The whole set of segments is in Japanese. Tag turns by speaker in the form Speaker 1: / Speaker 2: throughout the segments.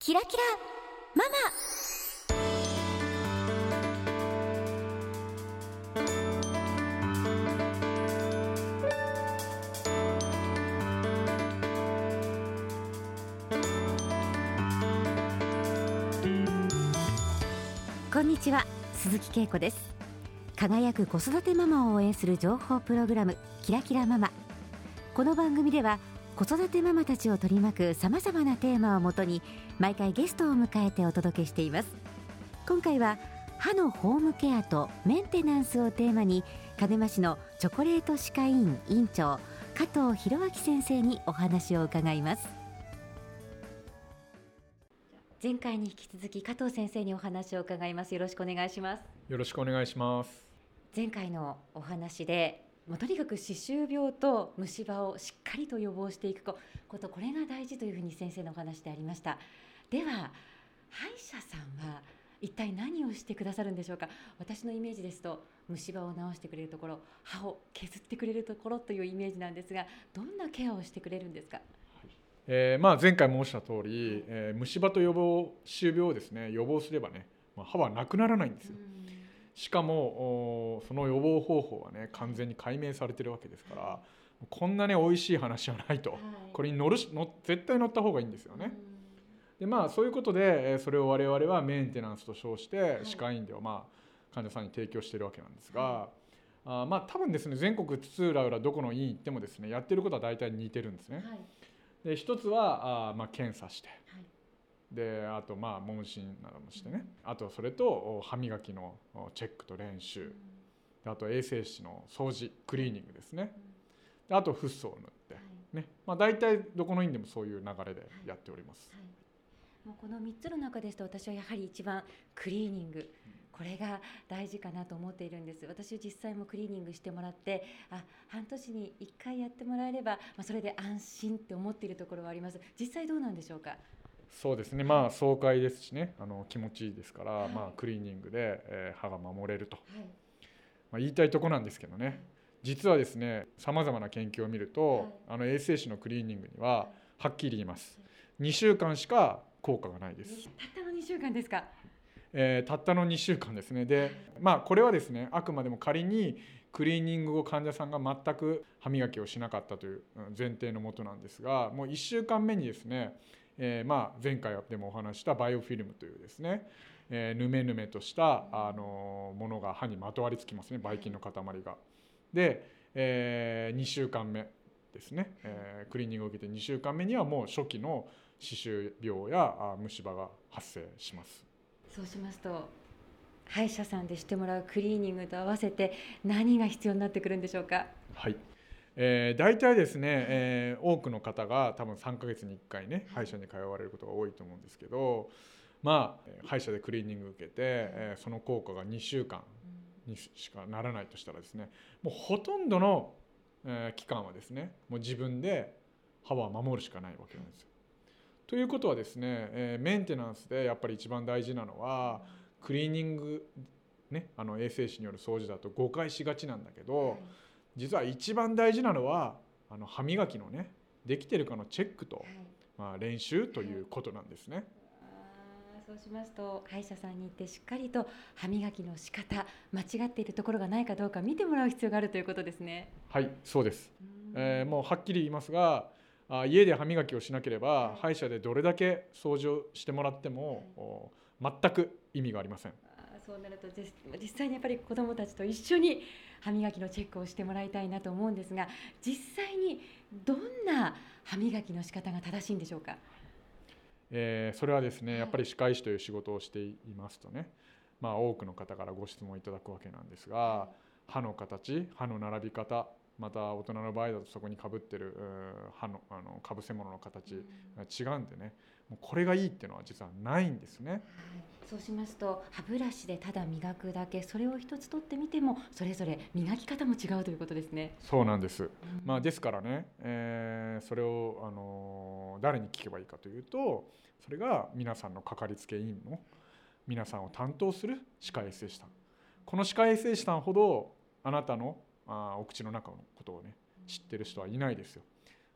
Speaker 1: キラキラママ。こんにちは、鈴木恵子です。輝く子育てママを応援する情報プログラム、キラキラママ。この番組では子育てママたちを取り巻くさまざまなテーマをもとに毎回ゲストを迎えてお届けしています。今回は歯のホームケアとメンテナンスをテーマに、鹿沼市のチョコレート歯科医院院長加藤博明先生にお話を伺います。前回に引き続き加藤先生にお話を伺います。よろしくお願いします。
Speaker 2: よろしくお願いします。
Speaker 1: 前回のお話でとにかく歯周病と虫歯をしっかりと予防していくこと、これが大事というふうに先生のお話でありました。では歯医者さんは一体何をしてくださるんでしょうか。私のイメージですと虫歯を治してくれるところ、歯を削ってくれるところというイメージなんですが、どんなケアをしてくれるんですか。
Speaker 2: 前回申した通り、虫歯と歯周病をですね予防すればね、歯はなくならないんですよ。しかもその予防方法はね完全に解明されてるわけですから、こんなね美味しい話はないと、これに絶対乗った方がいいんですよね。でそういうことでそれを我々はメンテナンスと称して歯科医院では患者さんに提供しているわけなんですが、多分ですね全国津々浦々どこの医院行ってもですねやってることは大体似てるんですね。で一つは検査して、であと問診などもしてね、あとそれと歯磨きのチェックと練習、あと衛生士の掃除クリーニングですね、であとフッ素を塗ってね、大体どこの院でもそういう流れでやっております。
Speaker 1: もうこの3つの中ですと私はやはり一番クリーニング、これが大事かなと思っているんです。私実際もクリーニングしてもらって、半年に1回やってもらえれば、それで安心って思っているところはあります。実際どうなんでしょうか。
Speaker 2: そうですね、爽快ですしね、気持ちいいですから、クリーニングで、歯が守れると、言いたいとこなんですけどね、実はですねさまざまな研究を見ると、衛生士のクリーニングにははっきり言います、2週間しか効果がないです。
Speaker 1: たったの2週間ですか。
Speaker 2: たったの2週間ですね。で、これはですねあくまでも仮にクリーニング後患者さんが全く歯磨きをしなかったという前提のもとなんですが、もう1週間目にですね、前回でもお話したバイオフィルムというですね、ヌメヌメとしたものが歯にまとわりつきますね、ばい菌の塊が。で、2週間目ですね、クリーニングを受けて2週間目にはもう初期の歯周病や虫歯が発生します。
Speaker 1: そうしますと歯医者さんでしてもらうクリーニングと合わせて何が必要になってくるんでしょうか。
Speaker 2: はい、大体ですね、多くの方が多分3ヶ月に1回ね歯医者に通われることが多いと思うんですけど、歯医者でクリーニングを受けて、その効果が2週間にしかならないとしたらですね、もうほとんどの、期間はですねもう自分で歯は守るしかないわけなんですよ。ということはですね、メンテナンスでやっぱり一番大事なのはクリーニング、ね、衛生士による掃除だと誤解しがちなんだけど、実は一番大事なのは歯磨きのねできてるかのチェックと、練習ということなんですね。
Speaker 1: そうしますと歯医者さんに行ってしっかりと歯磨きの仕方、間違っているところがないかどうか見てもらう必要があるということですね。
Speaker 2: はい、そうです。もうはっきり言いますが、家で歯磨きをしなければ、歯医者でどれだけ掃除をしてもらっても、全く意味がありません。
Speaker 1: そうなると実際にやっぱり子どもたちと一緒に歯磨きのチェックをしてもらいたいなと思うんですが、実際にどんな歯磨きの仕方が正しいんでしょうか。
Speaker 2: それはですねやっぱり歯科医師という仕事をしていますとね、多くの方からご質問いただくわけなんですが、歯の形、歯の並び方、また大人の場合だとそこにかぶってる歯のかぶせ物の形が違うんでね、もうこれがいいっていうのは実はないんですね。
Speaker 1: そうしますと歯ブラシでただ磨くだけ、それを一つ取ってみてもそれぞれ磨き方も違うということですね。
Speaker 2: そうなんです。ですからね、それを誰に聞けばいいかというと、それが皆さんのかかりつけ医の皆さんを担当する歯科衛生士さん、この歯科衛生士さんほどあなたのお口の中のことをね知ってる人はいないですよ。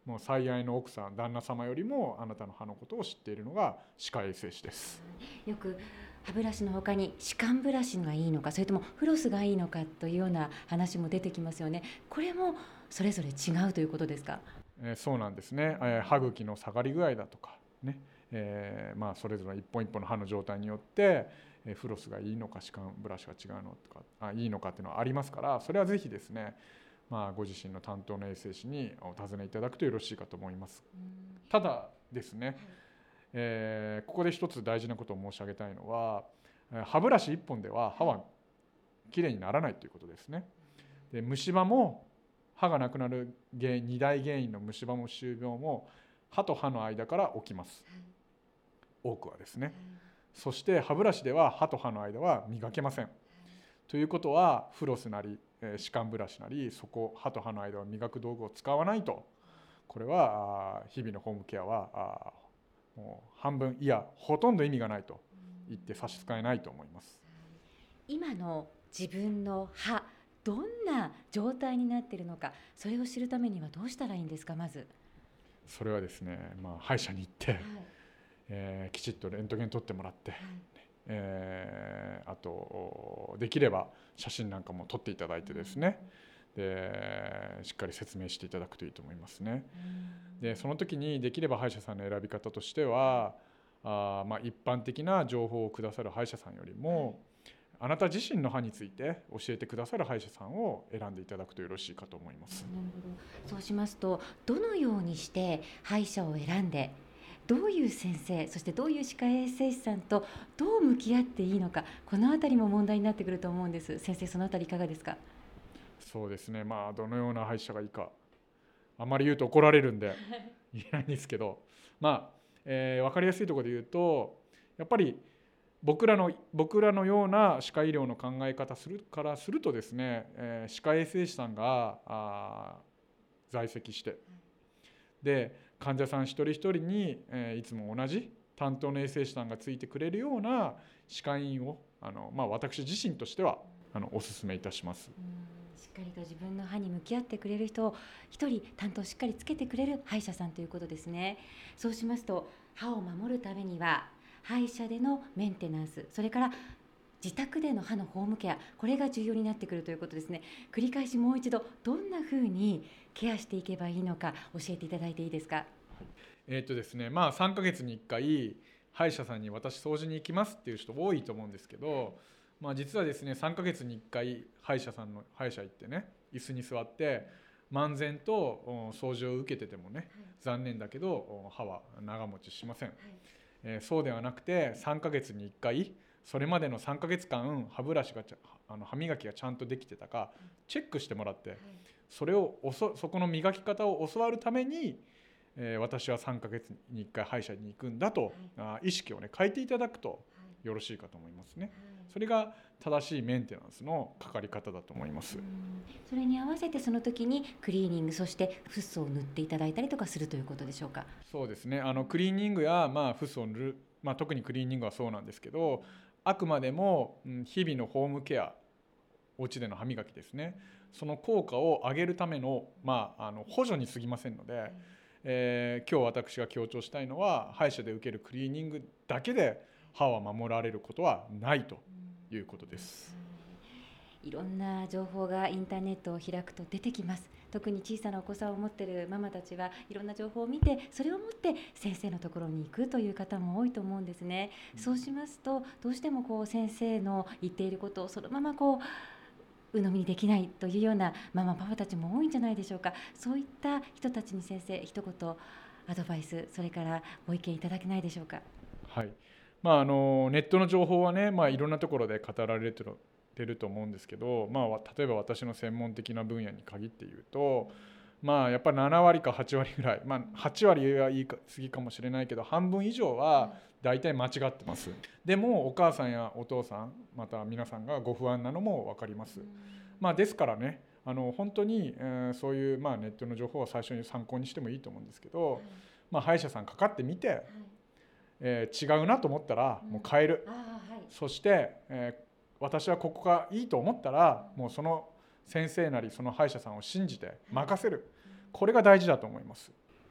Speaker 2: もう最愛の奥さん旦那様よりもあなたの歯のことを知っているのが歯科衛生士です。
Speaker 1: よく歯ブラシの他に歯間ブラシがいいのか、それともフロスがいいのかというような話も出てきますよね。これもそれぞれ違うということですか？
Speaker 2: そうなんですね。歯茎の下がり具合だとかね、それぞれ一本一本の歯の状態によって、フロスがいいのか歯間ブラシが違うのとかいいのかっていうのはありますから、それはぜひですね、ご自身の担当の衛生士にお尋ねいただくとよろしいかと思います。ただですね、ここで一つ大事なことを申し上げたいのは、歯ブラシ1本では歯はきれいにならないということですね。で、虫歯も歯がなくなる2大原因の虫歯も歯周病も歯と歯の間から起きます、多くはですね。そして歯ブラシでは歯と歯の間は磨けません、ということはフロスなり歯間ブラシなり歯と歯の間を磨く道具を使わないと、これは日々のホームケアはもう半分いやほとんど意味がないと言って差し支えないと思います。
Speaker 1: 今の自分の歯、どんな状態になっているのか、それを知るためにはどうしたらいいんですか？まず
Speaker 2: それはですね、歯医者に行って、きちっとレントゲン取ってもらって、あとできれば写真なんかも撮っていただいてですね、でしっかり説明していただくといいと思いますね。でその時にできれば歯医者さんの選び方としては、一般的な情報をくださる歯医者さんよりも、あなた自身の歯について教えてくださる歯医者さんを選んでいただくとよろしいかと思います。
Speaker 1: なるほど。そうしますと、どのようにして歯医者を選んで、どういう先生、そしてどういう歯科衛生士さんとどう向き合っていいのか、このあたりも問題になってくると思うんです。先生、そのあたりいかがですか？
Speaker 2: そうですね、どのような歯医者がいいかあまり言うと怒られるんで言えないんですけど、分かりやすいところで言うと、やっぱり僕らのような歯科医療の考え方からするとですね、歯科衛生士さんが在籍して、で患者さん一人一人に、いつも同じ担当の衛生士さんがついてくれるような歯科医院を私自身としてはお勧めいたします。
Speaker 1: しっかりと自分の歯に向き合ってくれる人を一人担当しっかりつけてくれる歯医者さんということですね。そうしますと、歯を守るためには歯医者でのメンテナンス、それから自宅での歯のホームケア、これが重要になってくるということですね。繰り返しもう一度、どんなふうにケアしていけばいいのか教えていただいていいですか？
Speaker 2: ですね、3ヶ月に1回歯医者さんに私掃除に行きますっていう人多いと思うんですけど、実はですね、3ヶ月に1回歯医者行ってね、椅子に座って漫然と掃除を受けててもね、残念だけど歯は長持ちしません。そうではなくて、3ヶ月に1回それまでの3ヶ月間歯ブラシが歯磨きがちゃんとできてたかチェックしてもらって、そこの磨き方を教わるために、私は3ヶ月に1回歯医者に行くんだと、意識をね変えていただくとよろしいかと思いますね。それが正しいメンテナンスのかかり方だと思います。
Speaker 1: それに合わせてその時にクリーニング、そしてフッ素を塗っていただいたりとかするということでしょうか？
Speaker 2: そうですね、クリーニングやフッ素を塗る、特にクリーニングはそうなんですけど、あくまでも日々のホームケア、お家での歯磨きですね、その効果を上げるための、補助に過ぎませんので、今日私が強調したいのは、歯医者で受けるクリーニングだけで歯は守られることはないということです。
Speaker 1: いろんな情報がインターネットを開くと出てきます。特に小さなお子さんを持っているママたちはいろんな情報を見て、それを持って先生のところに行くという方も多いと思うんですね。そうしますと、どうしても先生の言っていることをそのまま鵜呑みにできないというようなママパパたちも多いんじゃないでしょうか。そういった人たちに先生、一言アドバイス、それからご意見いただけないでしょうか？
Speaker 2: はい、ネットの情報はね、いろんなところで語られてると思うんですけど、例えば私の専門的な分野に限って言うと、やっぱり7割か8割ぐらい、8割は言い過ぎかもしれないけど、半分以上は大体間違ってます。でもお母さんやお父さん、また皆さんがご不安なのも分かります。ですからね、本当に、そういうネットの情報は最初に参考にしてもいいと思うんですけど、歯医者さんかかってみて、違うなと思ったらもう変える、そして、私はここがいいと思ったら、もうその先生なりその歯医者さんを信じて任せる、これが大事だと思います。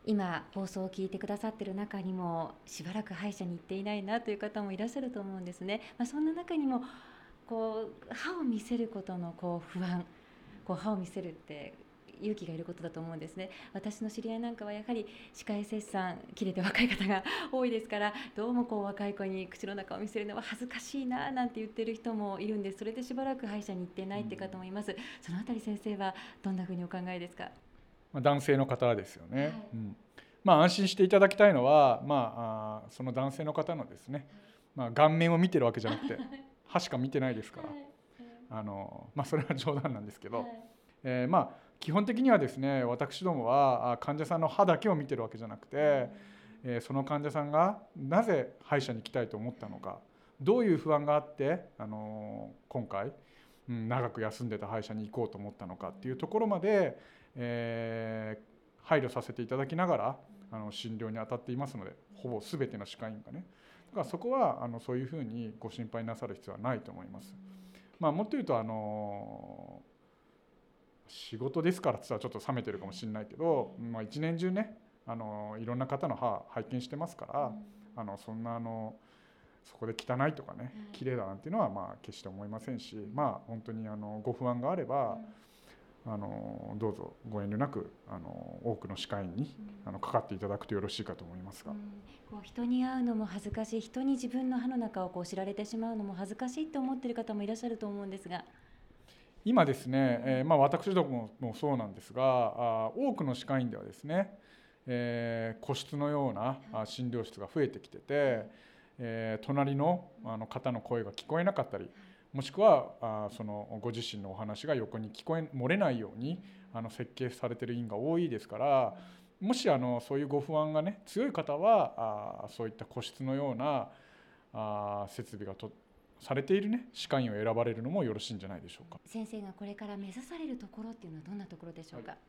Speaker 1: 今放送を聞いてくださっている中にもしばらく歯医者に行っていないなという方もいらっしゃると思うんですね。そんな中にも歯を見せることの不安、歯を見せるって勇気がいることだと思うんですね。私の知り合いなんかはやはり歯科衛生士さん切れて若い方が多いですから、どうも若い子に口の中を見せるのは恥ずかしいななんて言ってる人もいるんです。それでしばらく歯医者に行ってないって方もいます。そのあたり先生はどんなふうにお考えですか？
Speaker 2: 男性の方ですよね。安心していただきたいのは、その男性の方のですね、顔面を見てるわけじゃなくて歯しか見てないですから、それは冗談なんですけど、基本的にはですね、私どもは患者さんの歯だけを見てるわけじゃなくて、その患者さんがなぜ歯医者に行きたいと思ったのか、どういう不安があって今回長く休んでた歯医者に行こうと思ったのかっていうところまで、配慮させていただきながら診療に当たっていますので、ほぼ全ての歯科医院がね。だからそこはそういうふうにご心配なさる必要はないと思います。もっと言うと仕事ですからって言ったらちょっと冷めてるかもしれないけど、一年中ねいろんな方の歯拝見してますから、そんなそこで汚いとかね綺麗だなんていうのは決して思いませんし、本当にご不安があればどうぞご遠慮なく多くの歯科医にかかっていただくとよろしいかと思いますが、
Speaker 1: 人に会うのも恥ずかしい、人に自分の歯の中を知られてしまうのも恥ずかしいと思っている方もいらっしゃると思うんですが、
Speaker 2: 今ですね、私どももそうなんですが、多くの歯科医院ではですね、個室のような診療室が増えてきてて、隣の方の声が聞こえなかったり、もしくはそのご自身のお話が横に漏れないように設計されている院が多いですから、もしそういうご不安がね強い方はそういった個室のような設備がされているね歯科医院を選ばれるのもよろしいんじゃないでしょうか。
Speaker 1: 先生がこれから目指されるところっていうのはどんなところでしょうか？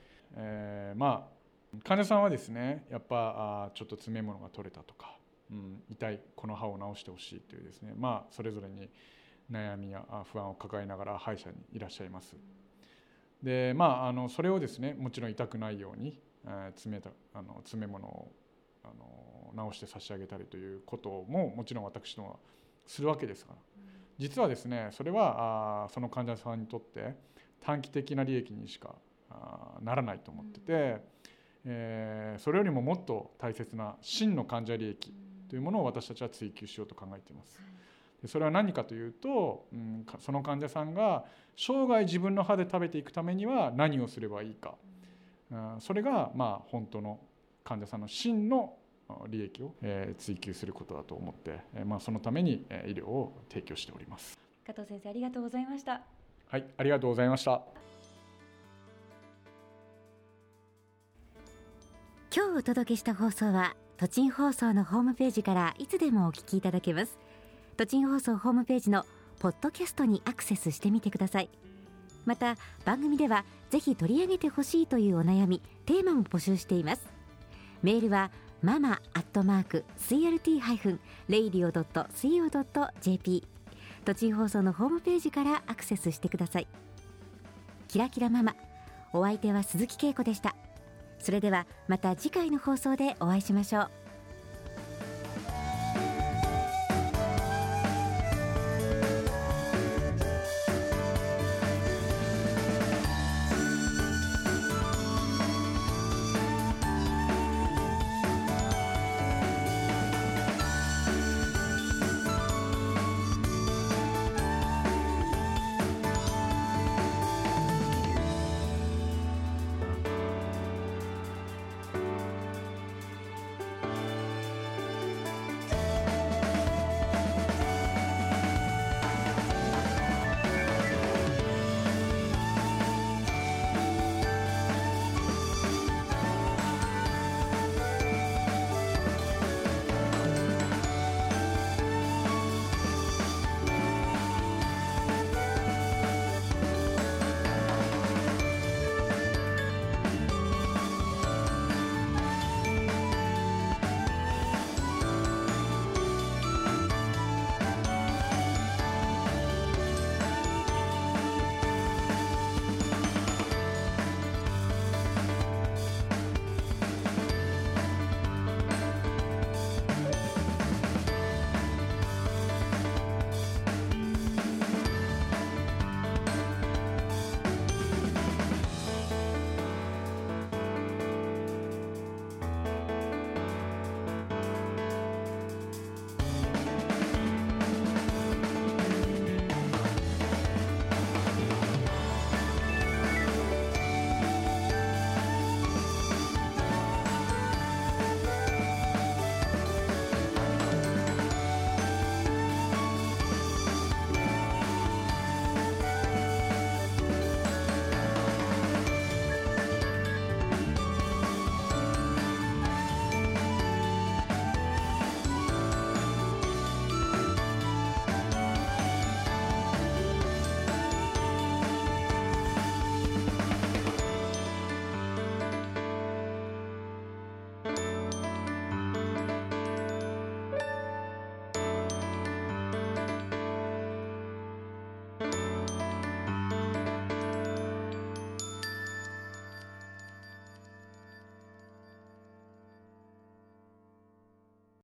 Speaker 2: 患者さんはですね、やっぱちょっと詰め物が取れたとか、痛いこの歯を治してほしいというですね、それぞれに悩みや不安を抱えながら歯医者にいらっしゃいます。で、それをですね、もちろん痛くないように詰め物を直して差し上げたりということももちろん私どもはするわけですから、実はですね、それはその患者さんにとって短期的な利益にしかならないと思ってて、それよりももっと大切な真の患者利益というものを私たちは追求しようと考えています。それは何かというと、その患者さんが生涯自分の歯で食べていくためには何をすればいいか、それが本当の患者さんの真の利益を追求することだと思って、そのために医療を提供しております。
Speaker 1: 加藤先生、ありがとうございました。
Speaker 2: はい、ありがとうございました。
Speaker 1: 今日お届けした放送は都鎮放送のホームページからいつでもお聞きいただけます。都鎮放送ホームページのポッドキャストにアクセスしてみてください。また番組ではぜひ取り上げてほしいというお悩み、テーマも募集しています。メールはmama@crt-radio.co.jp 都鎮放送のホームページからアクセスしてください。キラキラママ、お相手は鈴木恵子でした。それではまた次回の放送でお会いしましょう。